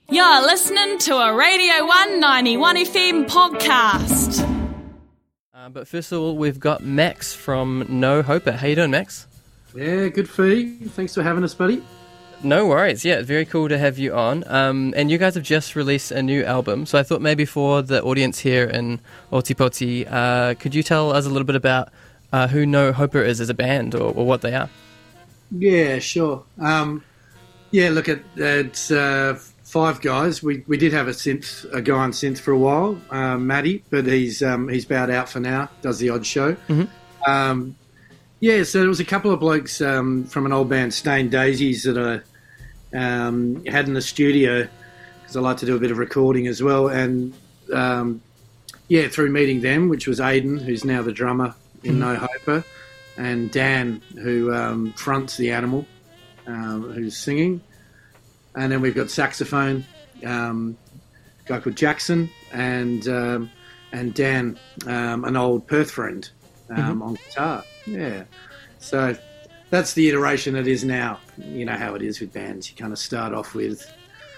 You're listening to a Radio 191 FM podcast. But first of all, we've got Max from No Hoper. How you doing, Max? Yeah, good fee. Thanks for having us, buddy. No worries. Yeah, very cool to have you on. And you guys have just released a new album, so I thought maybe for the audience here in Otipoti, could you tell us a little bit about who No Hoper is as a band or what they are? Yeah, sure. Look, it's five guys. We did have a guy on synth for a while, Matty, but he's bowed out for now. Does the odd show. Mm-hmm. So there was a couple of blokes from an old band, Stained Daisies, that I had in the studio because I like to do a bit of recording as well. And through meeting them, which was Aidan, who's now the drummer in No Hoper, and Dan, who fronts The Animal, who's singing. And then we've got saxophone, a guy called Jackson, and Dan, an old Perth friend, on guitar. Yeah. So that's the iteration it is now. You know how it is with bands. You kind of start off with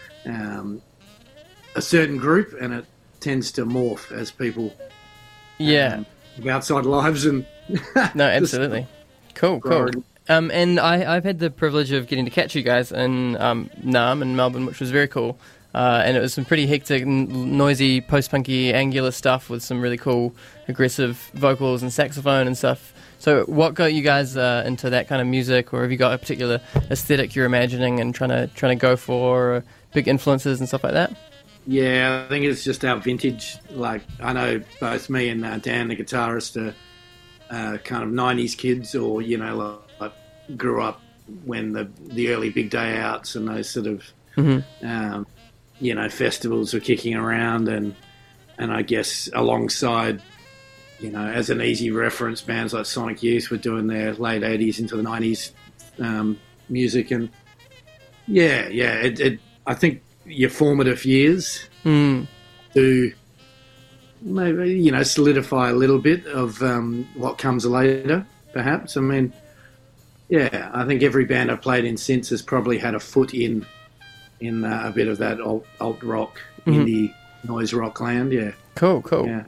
a certain group, and it tends to morph as people have outside lives. And no, absolutely. Cool. And I've had the privilege of getting to catch you guys in Naarm in Melbourne, which was very cool. And it was some pretty hectic, noisy, post-punky, angular stuff with some really cool, aggressive vocals and saxophone and stuff. So what got you guys into that kind of music, or have you got a particular aesthetic you're imagining and trying to go for, or big influences and stuff like that? Yeah, I think it's just our vintage. Like, I know both me and Dan, the guitarist, are kind of 90s kids, or, you know, like grew up when the early Big Day Outs and those sort of, festivals were kicking around, and I guess alongside, you know, as an easy reference, bands like Sonic Youth were doing their late 80s into the 90s music. And I think your formative years do maybe, you know, solidify a little bit of what comes later, perhaps. I mean, yeah, I think every band I've played in since has probably had a foot in a bit of that alt rock, indie noise rock land. Yeah. Cool. Yeah.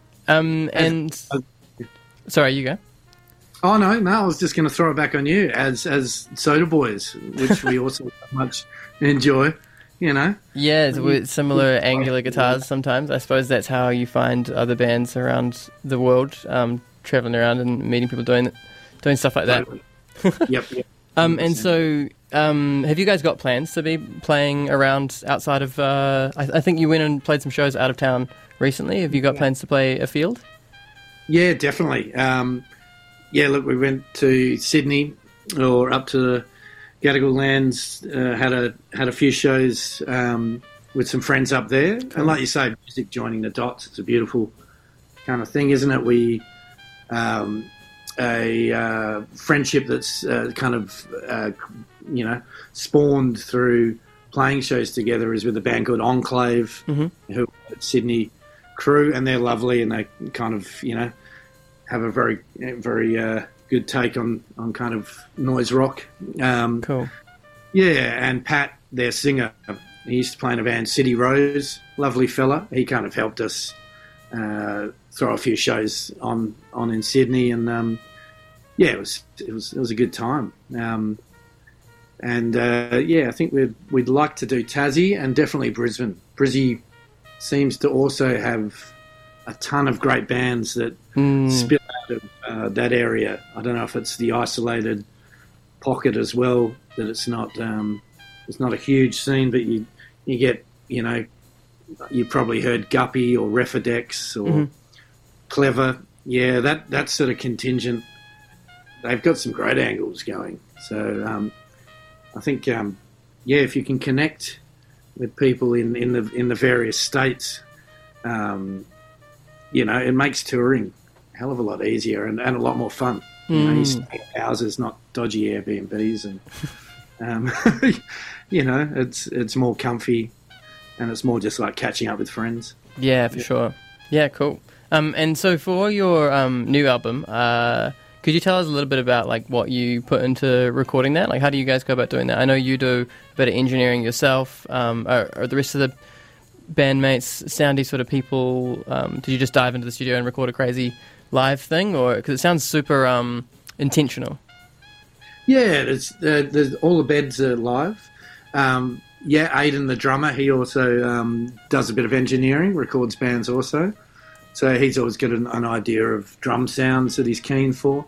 Sorry, you go. Oh no, I was just going to throw it back on you as Soda Boys, which we also much enjoy. You know. Yeah, with similar angular guitars. Sometimes I suppose that's how you find other bands around the world, traveling around and meeting people doing stuff like that. Yep. And so, have you guys got plans to be playing around outside of? I think you went and played some shows out of town recently. Have you got plans to play a field? Yeah, definitely. Look, we went to Sydney or up to the Gadigal Lands, had a few shows with some friends up there. And like you say, music joining the dots, it's a beautiful kind of thing, isn't it? We a friendship that's kind of spawned through playing shows together is with a band called Enclave, who are at Sydney crew, and they're lovely, and they kind of, you know, have a very, very good take on kind of noise rock. Cool. Yeah, and Pat, their singer, he used to play in a band, City Rose, lovely fella. He kind of helped us throw a few shows on in Sydney, and it was a good time. I think we'd like to do Tassie and definitely Brisbane. Brizzy seems to also have a ton of great bands that spill out of that area. I don't know if it's the isolated pocket as well, that it's not a huge scene, but you get, you know, you probably heard Guppy or Refidex or Clever. Yeah, that sort of contingent. They've got some great angles going. So I think, if you can connect with people in the various states, it makes touring a hell of a lot easier and a lot more fun. You know, you stay in houses, not dodgy Airbnbs, and it's more comfy, and it's more just like catching up with friends. Yeah, for sure. Yeah, cool. And so for your new album, Could you tell us a little bit about like what you put into recording that? Like, how do you guys go about doing that? I know you do a bit of engineering yourself. Are the rest of the bandmates soundy sort of people? Did you just dive into the studio and record a crazy live thing, or because it sounds super intentional? Yeah, there's all the beds are live. Aidan, the drummer, he also does a bit of engineering, records bands also. So he's always got an idea of drum sounds that he's keen for.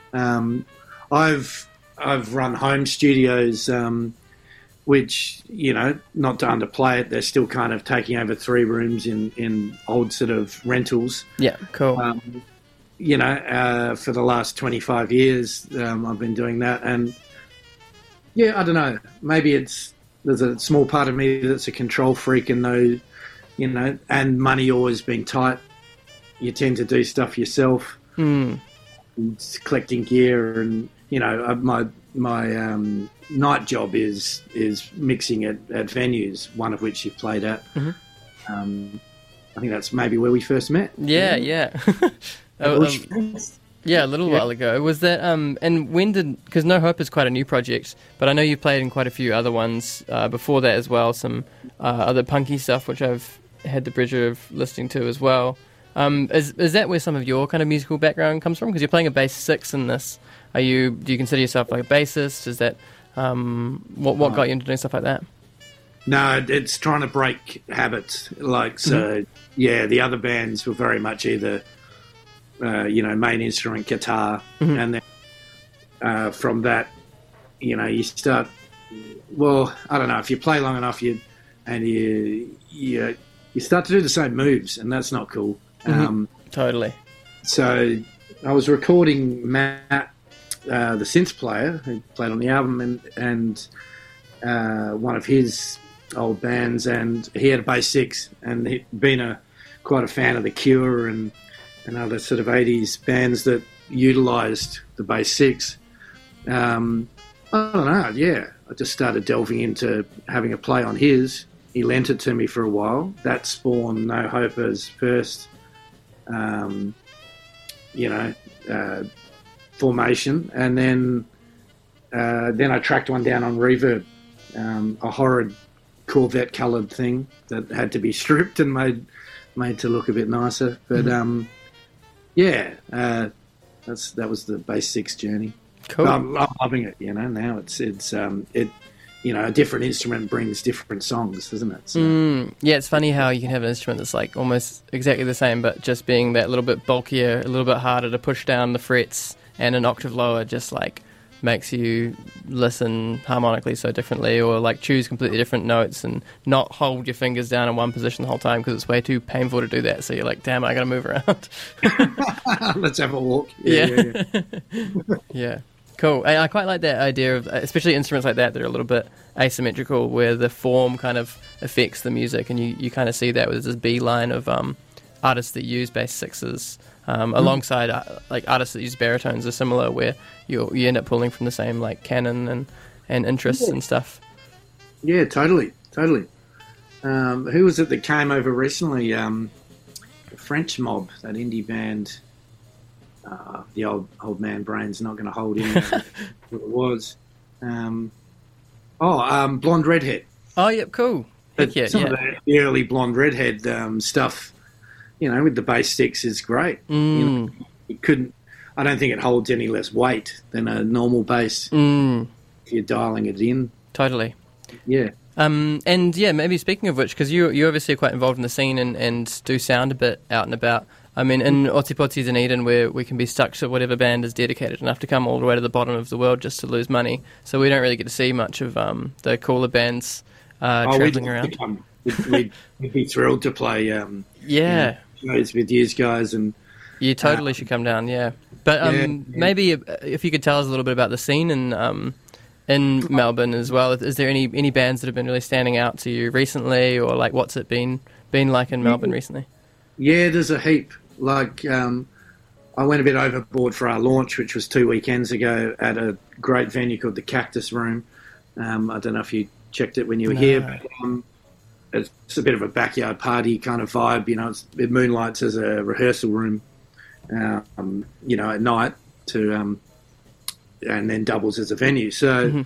I've run home studios, which, you know, not to underplay it, they're still kind of taking over 3 rooms in old sort of rentals. Yeah, cool. For the last 25 years, I've been doing that. And, yeah, I don't know. Maybe there's a small part of me that's a control freak and and money always being tight. You tend to do stuff yourself, collecting gear, and my night job is mixing at venues, one of which you've played at. Mm-hmm. I think that's maybe where we first met. Yeah. A little while ago. Was that and when did, because No Hope is quite a new project, but I know you played in quite a few other ones before that as well, some other punky stuff which I've had the pleasure of listening to as well. Is that where some of your kind of musical background comes from? Because you're playing a bass 6 in this. Do you consider yourself like a bassist? Is that what got you into doing stuff like that? No, it's trying to break habits. The other bands were very much either main instrument guitar, and then from that, you start. Well, I don't know, if you play long enough, you start to do the same moves, and that's not cool. Totally. So I was recording Matt, the synth player who played on the album, and one of his old bands, and he had a bass 6, and he'd been quite a fan of The Cure and other sort of 80s bands that utilised the bass 6. I don't know, yeah. I just started delving into having a play on his. He lent it to me for a while. That spawned No Hope as first, formation. And then I tracked one down on Reverb, a horrid Corvette coloured thing that had to be stripped and made to look a bit nicer. But that was the bass 6 journey. Cool. I'm loving it. Now it's a different instrument brings different songs, doesn't it? So. Yeah, it's funny how you can have an instrument that's like almost exactly the same, but just being that little bit bulkier, a little bit harder to push down the frets, and an octave lower, just like makes you listen harmonically so differently, or like choose completely different notes and not hold your fingers down in one position the whole time because it's way too painful to do that. So you're like, damn, I gotta move around. Let's have a walk. Yeah. Yeah. Cool. I quite like that idea of, especially instruments like that are a little bit asymmetrical, where the form kind of affects the music, and you kind of see that with this beeline of artists that use bass 6s alongside like artists that use baritones are similar, where you end up pulling from the same like canon and interests and stuff. Yeah, totally. Who was it that came over recently? The French Mob, that indie band. The old man brain's not going to hold in what it was. Blonde Redhead. Oh, yeah, cool. Some of the early Blonde Redhead stuff, with the bass 6 is great. You couldn't. I don't think it holds any less weight than a normal bass if you're dialing it in. Totally. Yeah. Maybe speaking of which, because you obviously are quite involved in the scene and do sound a bit out and about. I mean, in Otipoti Dunedin, where we can be stuck to whatever band is dedicated enough to come all the way to the bottom of the world just to lose money. So we don't really get to see much of the cooler bands travelling around. We'd be thrilled to play shows with you guys. And you totally should come down, yeah. But maybe if you could tell us a little bit about the scene in Melbourne as well. Is there any bands that have been really standing out to you recently, or like what's it been like in Melbourne recently? Yeah, there's a heap. Like, I went a bit overboard for our launch, which was 2 weekends ago at a great venue called the Cactus Room. I don't know if you checked it when you were here, but it's a bit of a backyard party kind of vibe. It moonlights as a rehearsal room, at night. and then doubles as a venue. So,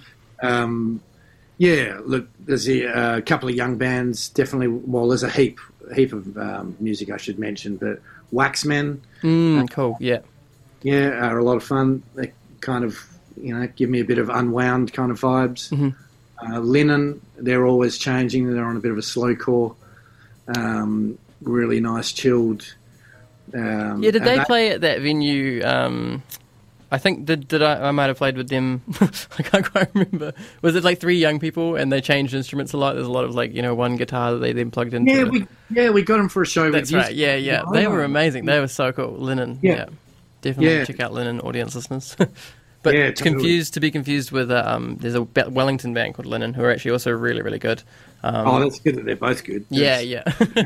look, there's a couple of young bands, definitely. Well, there's a heap of music I should mention, but Waxmen, cool, yeah, are a lot of fun. They kind of, give me a bit of unwound kind of vibes. Linen, they're always changing. They're on a bit of a slowcore, really nice, chilled. Did they play at that venue? I think I might have played with them. I can't quite remember. Was it like 3 young people and they changed instruments a lot? There's a lot of one guitar that they then plugged into. We got them for a show. That's right. Yeah. They were amazing. They were so cool. Linen. Yeah. Definitely check out Linen, audience listeners. But totally. To be confused with there's a Wellington band called Linen who are actually also really, really good. That's good that they're both good. Yeah.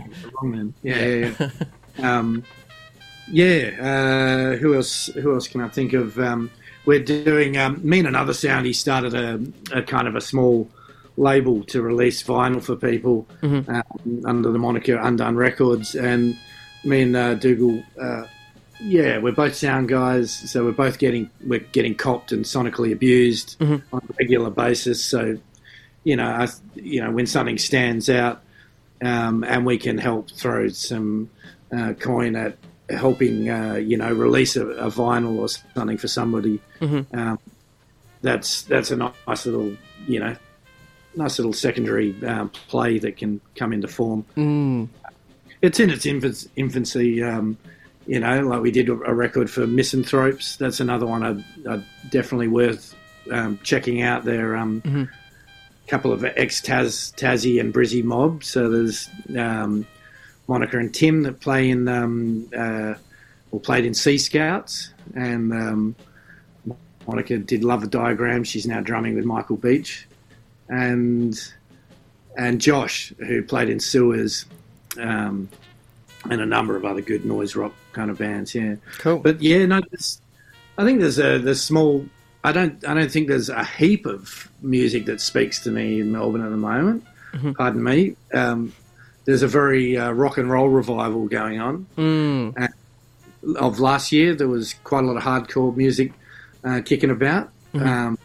Who else can I think of? We're doing me and another soundie started a kind of a small label to release vinyl for people under the moniker Undone Records, and me and Dougal, we're both sound guys, so we're getting copped and sonically abused on a regular basis. So when something stands out, and we can help throw some coin at helping release a vinyl or something for somebody, that's a nice little secondary play that can come into form. It's in its infancy, like we did a record for Misanthropes. That's another one I'd definitely worth checking out. They're couple of ex-Tassie and Brizzy mob, so there's Monica and Tim that play in played in Sea Scouts, and Monica did Love a Diagram. She's now drumming with Michael Beach, and Josh, who played in Sewers, and a number of other good noise rock kind of bands. Yeah, cool. But I think there's small. I don't think there's a heap of music that speaks to me in Melbourne at the moment. Pardon me. There's a very rock and roll revival going on. Of last year, there was quite a lot of hardcore music kicking about. But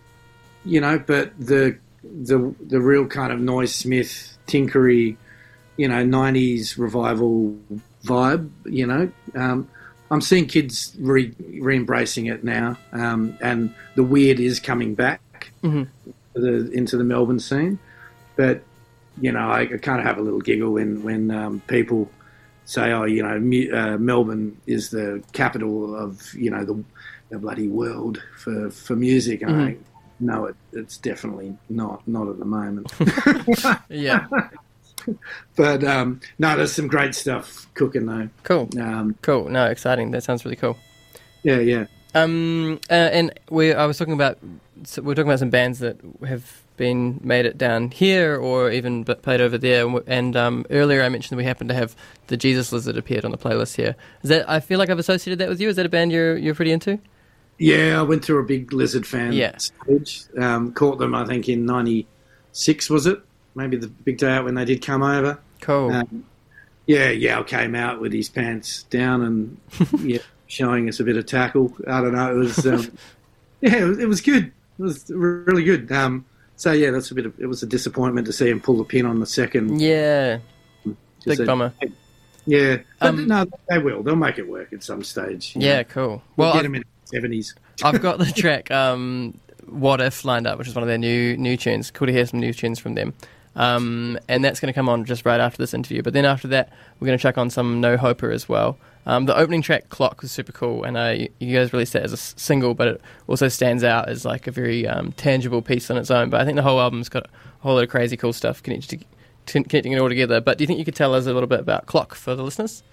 the real kind of Noisesmith, tinkery, 90s revival vibe, I'm seeing kids re-embracing it now, and the weird is coming back into the Melbourne scene. But I kind of have a little giggle when people say, Melbourne is the capital of the bloody world for music. And I think, no, it's definitely not at the moment. Yeah. But no, there's some great stuff cooking though. Cool. Cool. No, exciting. That sounds really cool. Yeah. And we're talking about some bands that have been made it down here or even played over there. And earlier I mentioned that we happen to have the Jesus Lizard appeared on the playlist here. Is that? I feel like I've associated that with you. Is that a band you're pretty into? Yeah, I went through a big Lizard fan stage. Caught them, I think, in '96, was it? Maybe the big day out when they did come over. Cool. I came out with his pants down and showing us a bit of tackle. I don't know. It was it was good. It was really good. It was a disappointment to see him pull the pin on the second. Yeah. Big bummer. Yeah. But no, they will. They'll make it work at some stage. Yeah, cool. We'll get him in the 70s. I've got the track What If lined up, which is one of their new tunes. Cool to hear some new tunes from them. And that's going to come on just right after this interview. But then after that, we're going to check on some No Hoper as well. The opening track, Clock, was super cool, and you guys released that as a single, but it also stands out as like a very tangible piece on its own. But I think the whole album's got a whole lot of crazy cool stuff connecting it all together. But do you think you could tell us a little bit about Clock for the listeners?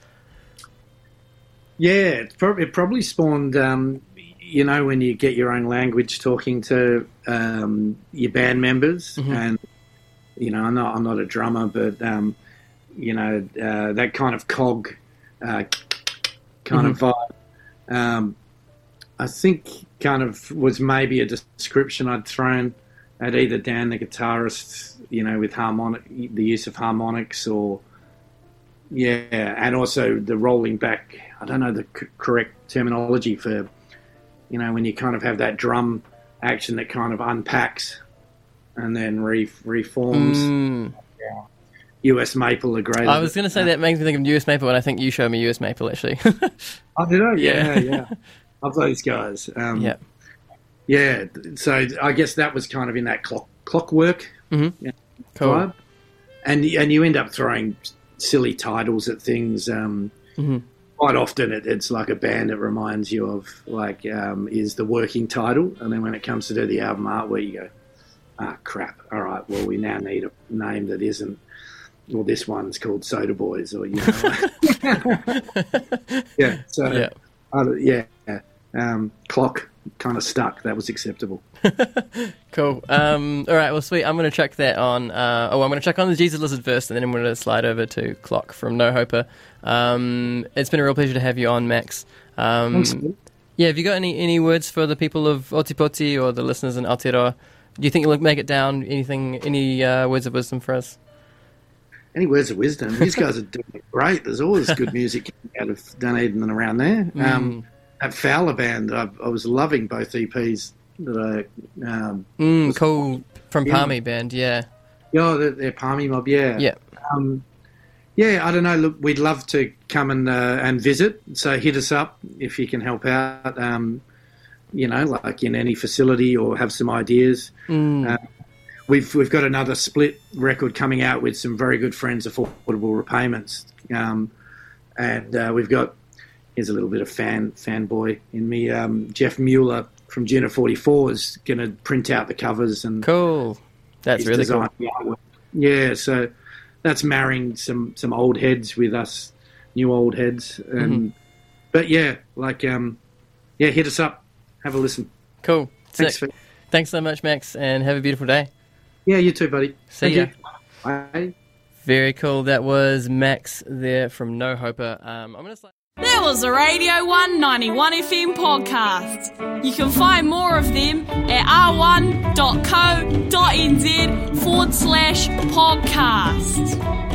Yeah, it probably spawned, when you get your own language talking to your band members, and I'm not a drummer, but that kind of cog kind of vibe, I think kind of was maybe a description I'd thrown at either Dan the guitarist, with the use of harmonics, or and also the rolling back. I don't know the correct terminology for when you kind of have that drum action that kind of unpacks and then reforms. Yeah. US Maple are great. I was going to say that makes me think of US Maple, and I think you showed me US Maple, actually. Oh, did I? Yeah. Love those guys. Yeah, so I guess that was kind of in that clockwork cool. vibe. And you end up throwing silly titles at things. Quite often it's like a band that reminds you of, like, is the working title. And then when it comes to do the album artwork, you go, crap. All right, well, we now need a name that isn't, well, this one's called Soda Boys, or, Yeah, so, clock kind of stuck. That was acceptable. Cool. All right, well, sweet. I'm going to check that on. I'm going to check on the Jesus Lizard first, and then I'm going to slide over to Clock from No Hoper. It's been a real pleasure to have you on, Max. Thanks. Yeah, have you got any words for the people of Otipoti or the listeners in Aotearoa? Do you think you'll make it down? Any words of wisdom for us? Any words of wisdom? These guys are doing great. There's always good music out of Dunedin and around there. That Fowler band, I was loving both EPs that I... cool. From Palmy band, yeah. Yeah, they're Palmy Mob, yeah. Yeah. I don't know. Look, we'd love to come and visit. So hit us up if you can help out, like in any facility or have some ideas. We've got another split record coming out with some very good friends, Affordable Repayments. And we've got... Here's a little bit of fanboy in me. Jeff Mueller from Gina 44 is going to print out the covers and cool. That's really cool. Yeah, so that's marrying some old heads with us new old heads. But yeah, hit us up, have a listen. Cool. Thanks so much, Max, and have a beautiful day. Yeah, you too, buddy. See ya. Bye. Very cool. That was Max there from No Hoper. I'm going to. There was a Radio 191 FM podcast. You can find more of them at r1.co.nz/podcast.